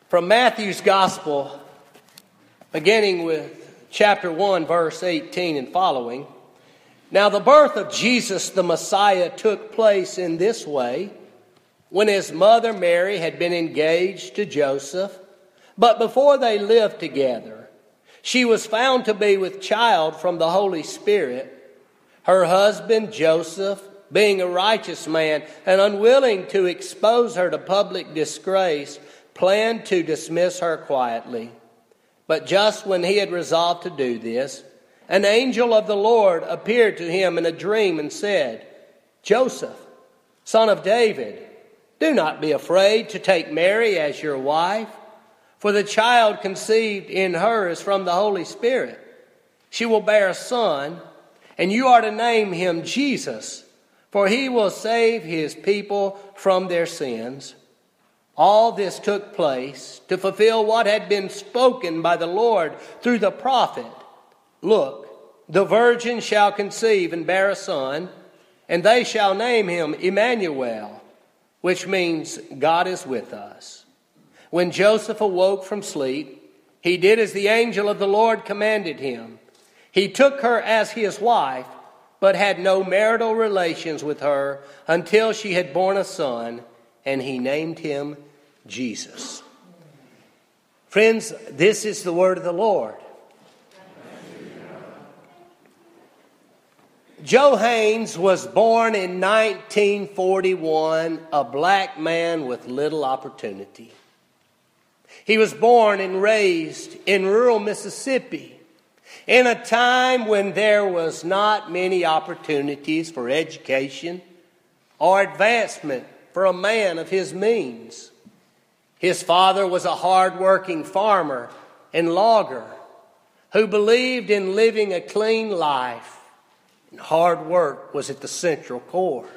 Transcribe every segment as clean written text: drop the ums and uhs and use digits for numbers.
From Matthew's Gospel, beginning with chapter 1, verse 18 and following. Now the birth of Jesus the Messiah took place in this way, when his mother Mary had been engaged to Joseph, but before they lived together, she was found to be with child from the Holy Spirit. Her husband Joseph, being a righteous man and unwilling to expose her to public disgrace, planned to dismiss her quietly. But just when he had resolved to do this, an angel of the Lord appeared to him in a dream and said, "Joseph, son of David, do not be afraid to take Mary as your wife, for the child conceived in her is from the Holy Spirit. She will bear a son, and you are to name him Jesus, for he will save his people from their sins." All this took place to fulfill what had been spoken by the Lord through the prophet. "Look, the virgin shall conceive and bear a son, and they shall name him Emmanuel," which means God is with us. When Joseph awoke from sleep, he did as the angel of the Lord commanded him. He took her as his wife, but had no marital relations with her until she had borne a son, and he named him Jesus. Friends, this is the word of the Lord. Joe Haynes was born in 1941, a black man with little opportunity. He was born and raised in rural Mississippi in a time when there was not many opportunities for education or advancement for a man of his means. His father was a hard-working farmer and logger who believed in living a clean life, and hard work was at the central core.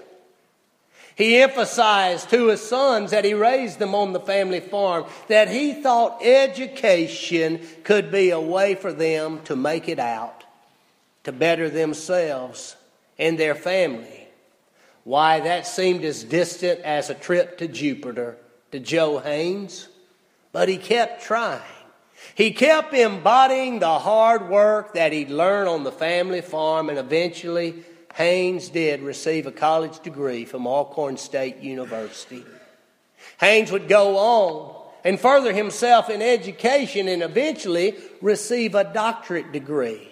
He emphasized to his sons that he raised them on the family farm, that he thought education could be a way for them to make it out, to better themselves and their family. Why, that seemed as distant as a trip to Jupiter to Joe Haynes, but he kept trying. He kept embodying the hard work that he'd learned on the family farm, and eventually Haynes did receive a college degree from Alcorn State University. Haynes would go on and further himself in education and eventually receive a doctorate degree,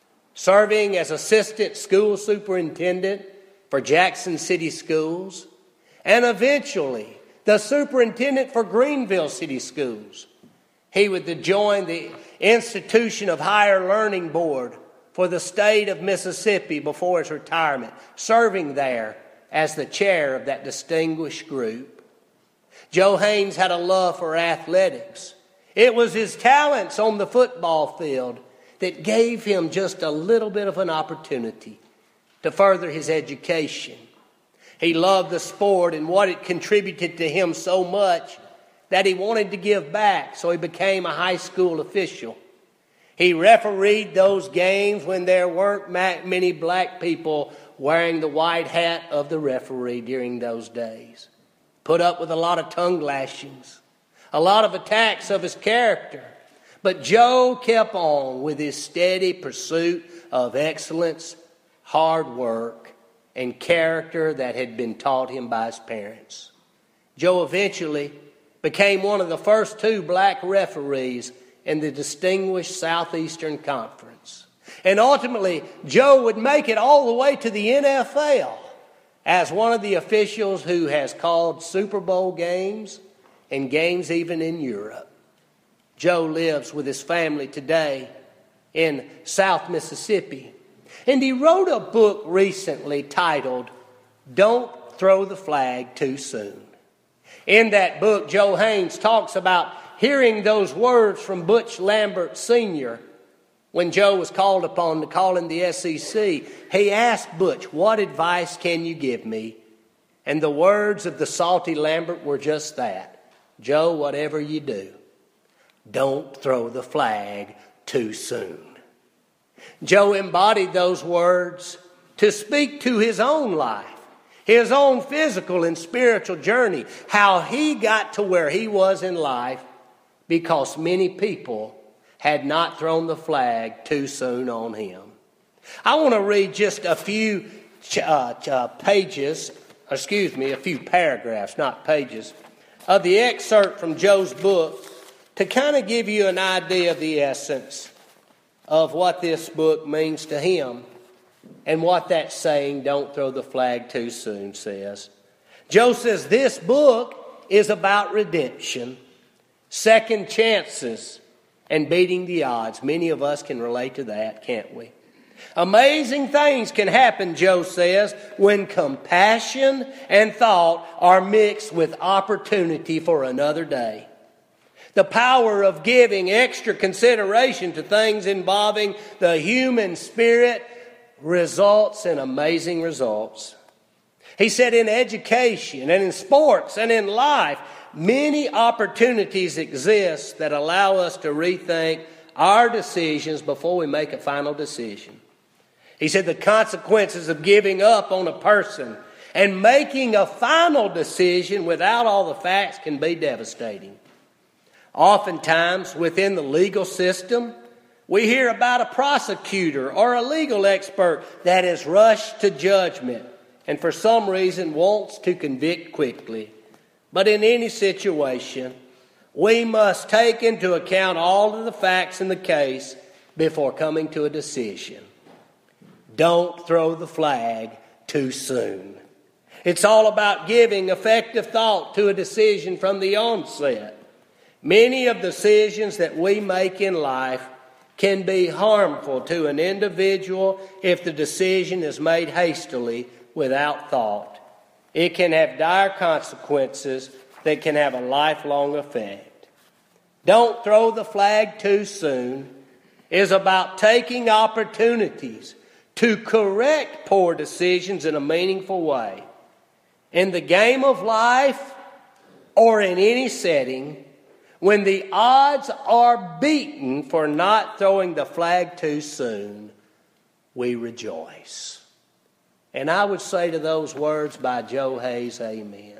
serving as assistant school superintendent for Jackson City Schools, and eventually the superintendent for Greenville City Schools. He would join the Institution of Higher Learning Board for the state of Mississippi before his retirement, serving there as the chair of that distinguished group. Joe Haynes had a love for athletics. It was his talents on the football field that gave him just a little bit of an opportunity to further his education. He loved the sport and what it contributed to him so much that he wanted to give back, so he became a high school official. He refereed those games when there weren't many black people wearing the white hat of the referee during those days. Put up with a lot of tongue lashings, a lot of attacks of his character. But Joe kept on with his steady pursuit of excellence, hard work, and character that had been taught him by his parents. Joe eventually became one of the first two black referees in the distinguished Southeastern Conference. And ultimately, Joe would make it all the way to the NFL as one of the officials who has called Super Bowl games and games even in Europe. Joe lives with his family today in South Mississippi. And he wrote a book recently titled, "Don't Throw the Flag Too Soon." In that book, Joe Haynes talks about hearing those words from Butch Lambert Sr. When Joe was called upon to call in the SEC, he asked Butch, "What advice can you give me?" And the words of the salty Lambert were just that. "Joe, whatever you do, don't throw the flag too soon." Joe embodied those words to speak to his own life, his own physical and spiritual journey, how he got to where he was in life because many people had not thrown the flag too soon on him. I want to read just a few a few paragraphs, not pages, of the excerpt from Joe's book to kind of give you an idea of the essence of what this book means to him and what that saying, "Don't throw the flag too soon," says. Joe says this book is about redemption, second chances, and beating the odds. Many of us can relate to that, can't we? Amazing things can happen, Joe says, when compassion and thought are mixed with opportunity for another day. The power of giving extra consideration to things involving the human spirit results in amazing results. He said in education and in sports and in life, many opportunities exist that allow us to rethink our decisions before we make a final decision. He said the consequences of giving up on a person and making a final decision without all the facts can be devastating. Oftentimes, within the legal system, we hear about a prosecutor or a legal expert that has rushed to judgment and for some reason wants to convict quickly. But in any situation, we must take into account all of the facts in the case before coming to a decision. Don't throw the flag too soon. It's all about giving effective thought to a decision from the onset. Many of the decisions that we make in life can be harmful to an individual if the decision is made hastily without thought. It can have dire consequences that can have a lifelong effect. Don't throw the flag too soon is about taking opportunities to correct poor decisions in a meaningful way. In the game of life or in any setting, when the odds are beaten for not throwing the flag too soon, we rejoice. And I would say to those words by Joe Hayes, amen.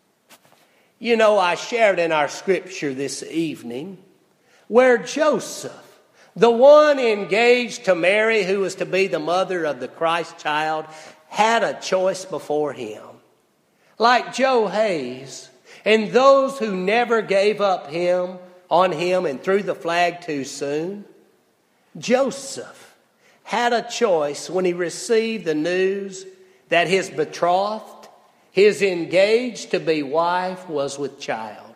You know, I shared in our scripture this evening where Joseph, the one engaged to Mary, who was to be the mother of the Christ child, had a choice before him. Like Joe Hayes and those who never gave up on him and threw the flag too soon, Joseph had a choice when he received the news that his betrothed, his engaged-to-be wife, was with child.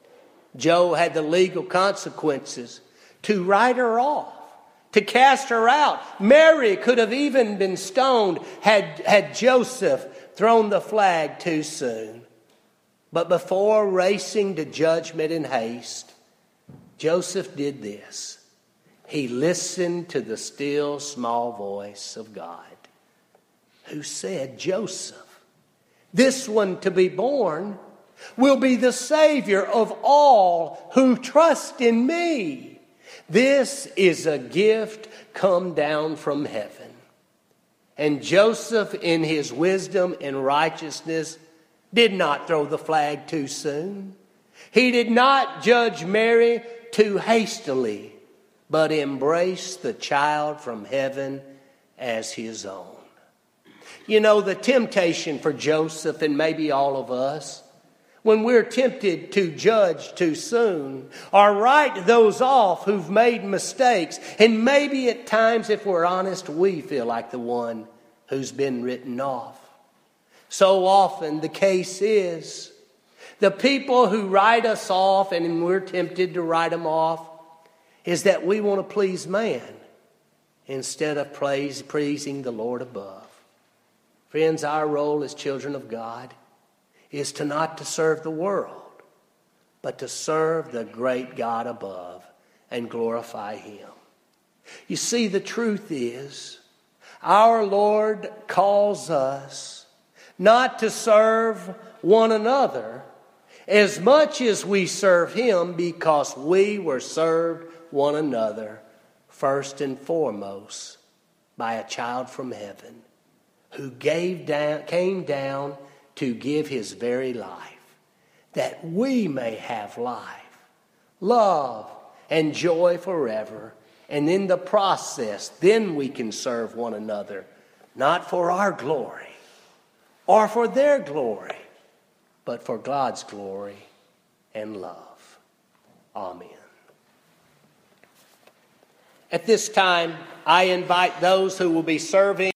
Joe had the legal consequences to write her off, to cast her out. Mary could have even been stoned had Joseph thrown the flag too soon. But before racing to judgment in haste, Joseph did this. He listened to the still small voice of God, who said, Joseph, this one to be born will be the Savior of all who trust in me. This is a gift come down from heaven. And Joseph, in his wisdom and righteousness, did not throw the flag too soon. He did not judge Mary too hastily, but embraced the child from heaven as his own. You know, the temptation for Joseph, and maybe all of us, when we're tempted to judge too soon or write those off who've made mistakes, and maybe at times, if we're honest, we feel like the one who's been written off. So often the case is the people who write us off, and we're tempted to write them off, is that we want to please man instead of pleasing the Lord above. Friends, our role as children of God is to not to serve the world, but to serve the great God above and glorify Him. You see, the truth is, our Lord calls us not to serve one another as much as we serve Him, because we were served one another first and foremost by a child from heaven who came down to give His very life, that we may have life love, and joy forever. And in the process, then we can serve one another, not for our glory or for their glory, but for God's glory and love. Amen. At this time, I invite those who will be serving